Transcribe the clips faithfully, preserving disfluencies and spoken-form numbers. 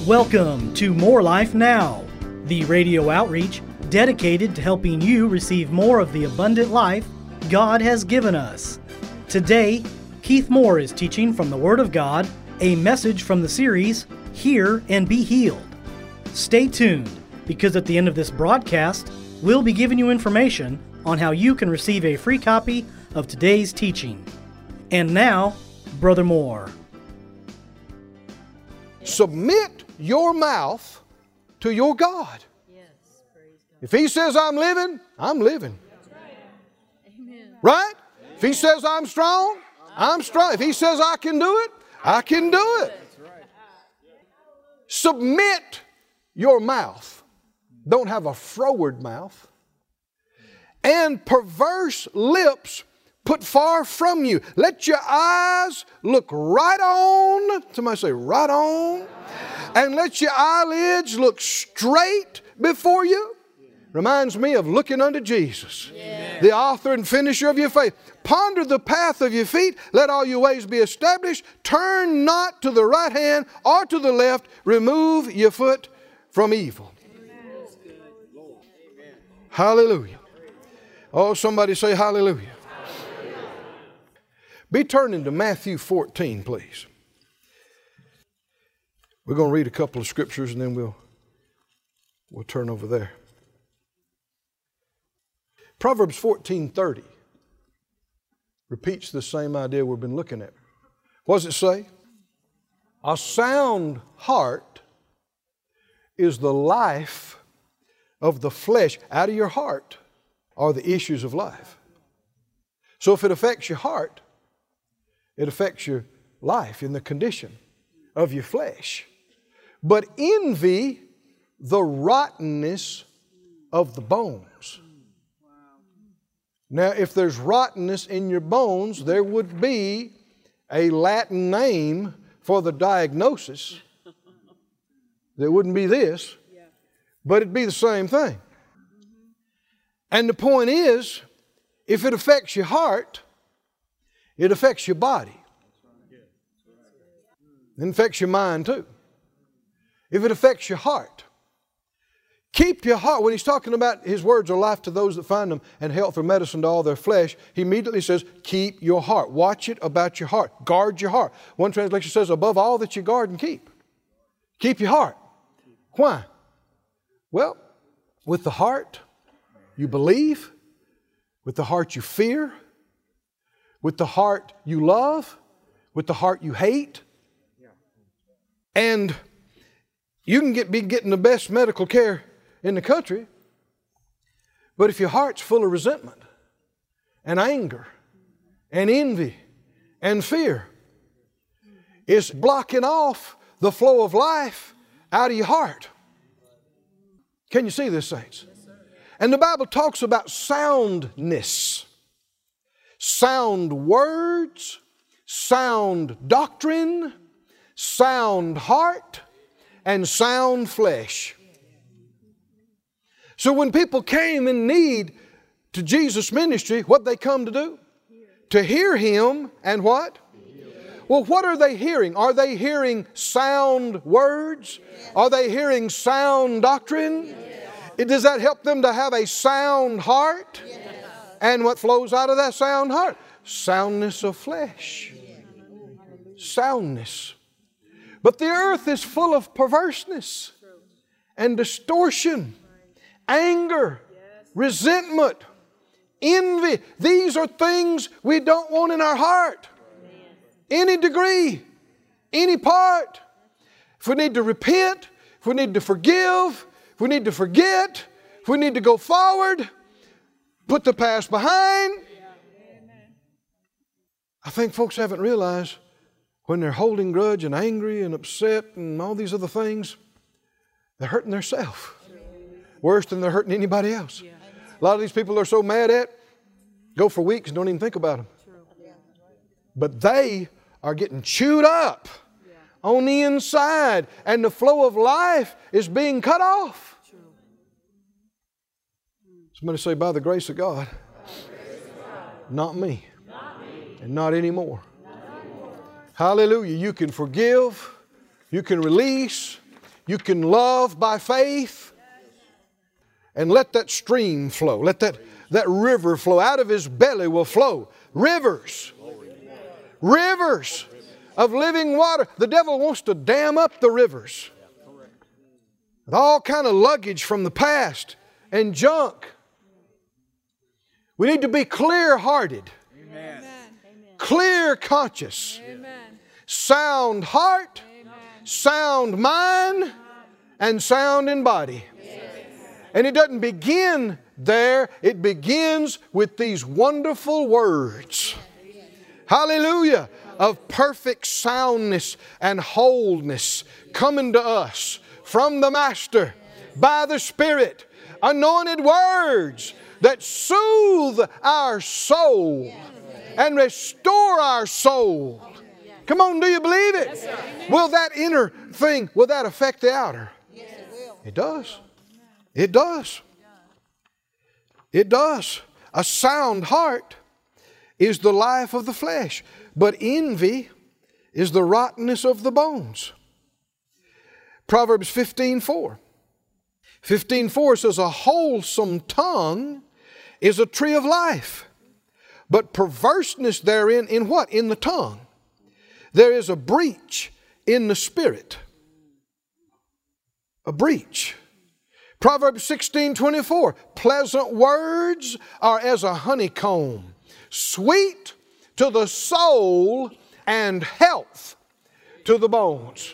Welcome to More Life Now, the radio outreach dedicated to helping you receive more of the abundant life God has given us. Today, Keith Moore is teaching from the Word of God, a message from the series, Hear and Be Healed. Stay tuned, because at the end of this broadcast, we'll be giving you information on how you can receive a free copy of today's teaching. And now, Brother Moore. Submit your mouth to your God. Yes, praise God. If He says I'm living, I'm living. Amen. Right? If He says I'm strong, I'm strong. If He says I can do it, I can do it. Submit your mouth. Don't have a froward mouth. And perverse lips put far from you. Let your eyes look right on. Somebody say right on. And let your eyelids look straight before you. Reminds me of looking unto Jesus, yeah. The author and finisher of your faith. Ponder the path of your feet. Let all your ways be established. Turn not to the right hand or to the left. Remove your foot from evil. Amen. Hallelujah. Oh, somebody say hallelujah. Hallelujah. Be turning to Matthew fourteen, please. We're going to read a couple of scriptures and then we'll, we'll turn over there. Proverbs fourteen thirty repeats the same idea we've been looking at. What does it say? A sound heart is the life of the flesh. Out of your heart are the issues of life. So if it affects your heart, it affects your life in the condition of your flesh. But envy, the rottenness of the bones. Now, if there's rottenness in your bones, there would be a Latin name for the diagnosis. There wouldn't be this, but it'd be the same thing. And the point is, if it affects your heart, it affects your body. It affects your mind too. If it affects your heart, keep your heart. When he's talking about His words are life to those that find them and health or medicine to all their flesh, He immediately says, keep your heart. Watch it about your heart. Guard your heart. One translation says, above all that you guard and keep. Keep your heart. Why? Well, with the heart you believe, with the heart you fear, with the heart you love, with the heart you hate. And you can get, be getting the best medical care in the country, but if your heart's full of resentment and anger and envy and fear, it's blocking off the flow of life out of your heart. Can you see this, saints? And the Bible talks about soundness. Sound words, sound doctrine, sound heart, and sound flesh. So when people came in need to Jesus' ministry, what they come to do? To hear Him and what? Well, what are they hearing? Are they hearing sound words? Are they hearing sound doctrine? Does that help them to have a sound heart? And what flows out of that sound heart? Soundness of flesh. Soundness. But the earth is full of perverseness and distortion, anger, resentment, envy. These are things we don't want in our heart. Any degree, any part. If we need to repent, if we need to forgive, if we need to forget, if we need to go forward, put the past behind. I think folks haven't realized when they're holding grudge and angry and upset and all these other things, they're hurting themselves worse than they're hurting anybody else. A lot of these people they're so mad at, go for weeks and don't even think about them. But they are getting chewed up on the inside, and the flow of life is being cut off. Somebody say, by the grace of God, grace of God. Not me, not me. And not anymore. Not anymore. Hallelujah. You can forgive, you can release, You can love by faith. And let that stream flow. Let that, that river flow. Out of his belly will flow rivers. Rivers of living water. The devil wants to dam up the rivers with all kind of luggage from the past and junk. We need to be clear-hearted, Amen. clear conscious, Amen. sound heart, Amen. sound mind, and sound in body. And it doesn't begin there. It begins with these wonderful words. Hallelujah. Of perfect soundness and wholeness coming to us from the Master by the Spirit. Anointed words that soothe our soul and restore our soul. Come on, do you believe it? Will that inner thing, will that affect the outer? It does. It does. It does. A sound heart is the life of the flesh, but envy is the rottenness of the bones. Proverbs fifteen four. fifteen four says, a wholesome tongue is a tree of life, but perverseness therein in what? In the tongue. There is a breach in the spirit. A breach. Proverbs sixteen twenty-four, pleasant words are as a honeycomb, sweet to the soul and health to the bones.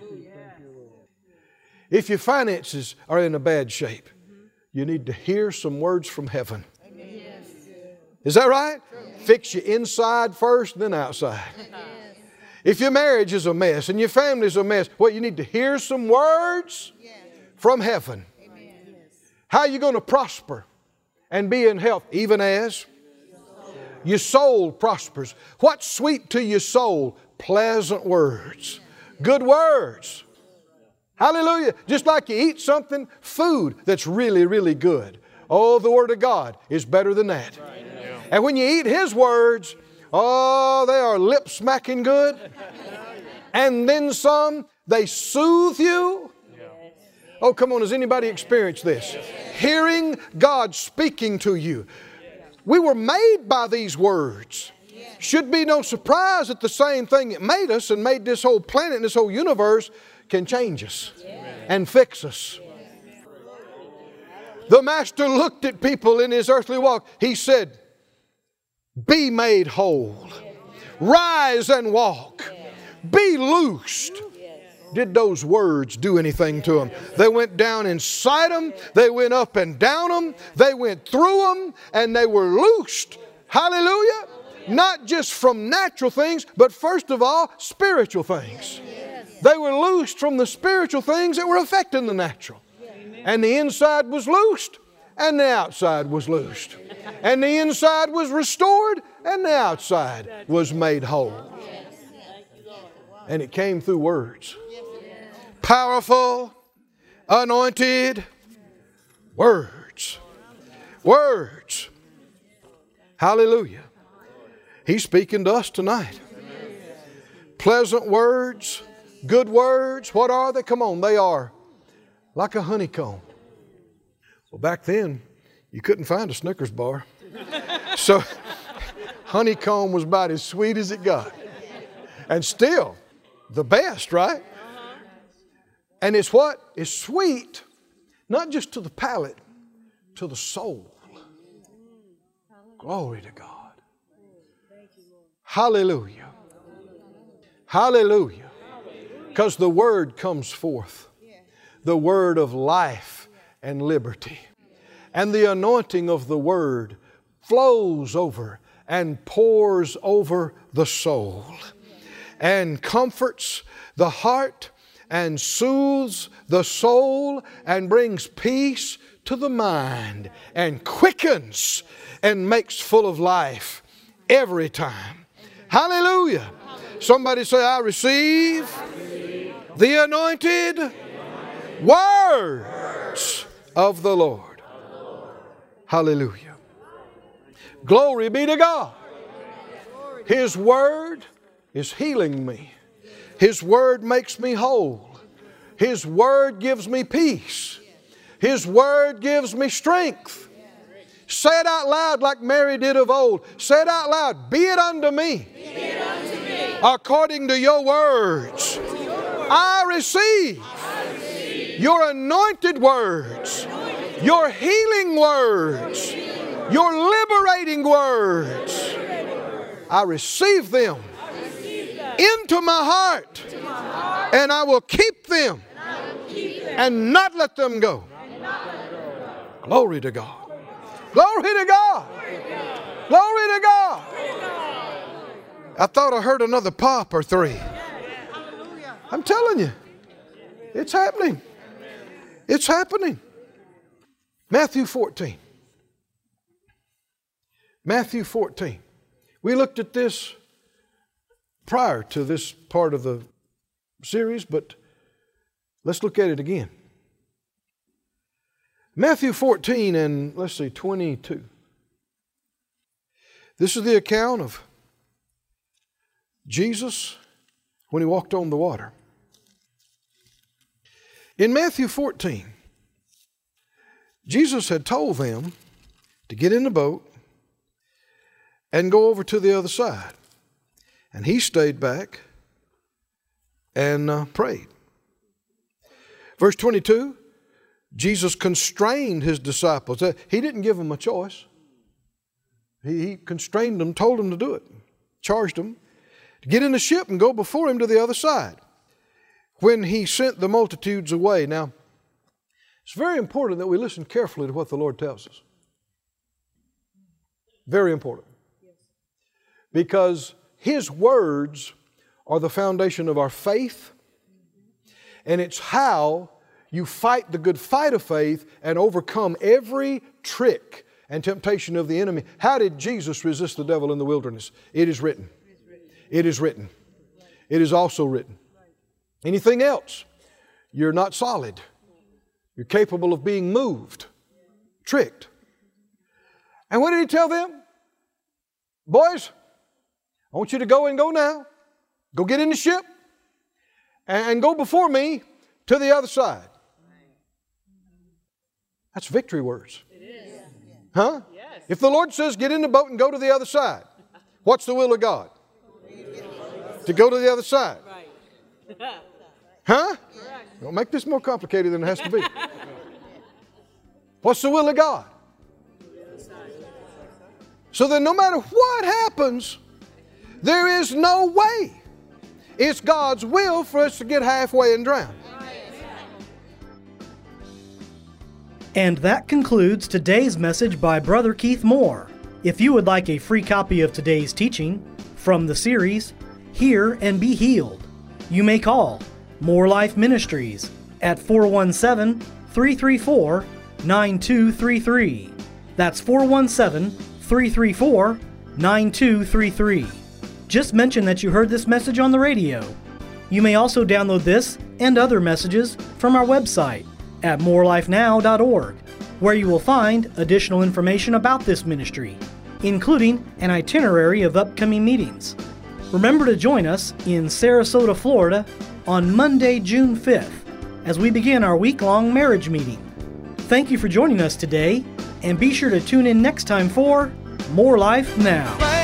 If your finances are in a bad shape, you need to hear some words from heaven. Is that right? Fix your inside first, then outside. If your marriage is a mess and your family is a mess, well, you need to hear some words from heaven. How are you going to prosper and be in health? Even as your soul prospers. What's sweet to your soul? Pleasant words. Good words. Hallelujah. Just like you eat something, food that's really, really good. Oh, the Word of God is better than that. And when you eat His words, oh, they are lip-smacking good. And then some, they soothe you. Oh, come on, has anybody experienced this? Hearing God speaking to you. We were made by these words. Should be no surprise that the same thing that made us and made this whole planet and this whole universe can change us and fix us. The Master looked at people in His earthly walk. He said, be made whole. Rise and walk. Be loosed. Did those words do anything to them? They went down inside them. They went up and down them. They went through them and they were loosed. Hallelujah. Not just from natural things, but first of all, spiritual things. They were loosed from the spiritual things that were affecting the natural. And the inside was loosed and the outside was loosed. And the inside was restored and the outside was made whole. And it came through words. Powerful, anointed words. Words. Hallelujah. He's speaking to us tonight. Pleasant words, good words. What are they? Come on, they are like a honeycomb. Well, back then, you couldn't find a Snickers bar. So, honeycomb was about as sweet as it got. And still, the best, right? And it's what? It's sweet, not just to the palate, to the soul. Glory to God. Hallelujah. Hallelujah. Because the Word comes forth. The Word of life and liberty. And the anointing of the Word flows over and pours over the soul. And comforts the heart and soothes the soul and brings peace to the mind and quickens and makes full of life every time. Hallelujah. Somebody say, I receive the anointed words of the Lord. Hallelujah. Glory be to God. His Word is healing me. His Word makes me whole. His Word gives me peace. His Word gives me strength. Say it out loud like Mary did of old. Say it out loud. Be it unto me, Be it unto me according to your words. I receive your anointed words, your healing words, your liberating words. I receive them into my heart, and I will keep them and not let them go. Glory to God. Glory to God. Glory to God. I thought I heard another pop or three. I'm telling you, it's happening. It's happening. Matthew fourteen. Matthew fourteen. We looked at this prior to this part of the series, but let's look at it again. Matthew fourteen and let's see, twenty-two. This is the account of Jesus when He walked on the water. In Matthew fourteen, Jesus had told them to get in the boat and go over to the other side. And He stayed back and uh, prayed. Verse twenty-two, Jesus constrained His disciples. He didn't give them a choice. He, he constrained them, told them to do it, charged them to get in the ship and go before Him to the other side when He sent the multitudes away. Now, it's very important that we listen carefully to what the Lord tells us. Very important. Because His words are the foundation of our faith, and it's how you fight the good fight of faith and overcome every trick and temptation of the enemy. How did Jesus resist the devil in the wilderness? It is written. It is written. It is also written. Anything else, you're not solid. You're capable of being moved, tricked. And what did He tell them? Boys, I want you to go and go now. Go get in the ship and go before me to the other side. That's victory words. It is. Huh? Yes. If the Lord says get in the boat and go to the other side, what's the will of God? To go to the other side. Right. Huh? Don't make this more complicated than it has to be. What's the will of God? So then no matter what happens, there is no way. It's God's will for us to get halfway and drown. And that concludes today's message by Brother Keith Moore. If you would like a free copy of today's teaching from the series, Hear and Be Healed, you may call More Life Ministries at four one seven, three three four, nine two three three. That's four one seven, three three four, nine two three three. Just mention that you heard this message on the radio. You may also download this and other messages from our website at more life now dot org, where you will find additional information about this ministry, including an itinerary of upcoming meetings. Remember to join us in Sarasota, Florida on Monday, June fifth, as we begin our week-long marriage meeting. Thank you for joining us today, and be sure to tune in next time for More Life Now.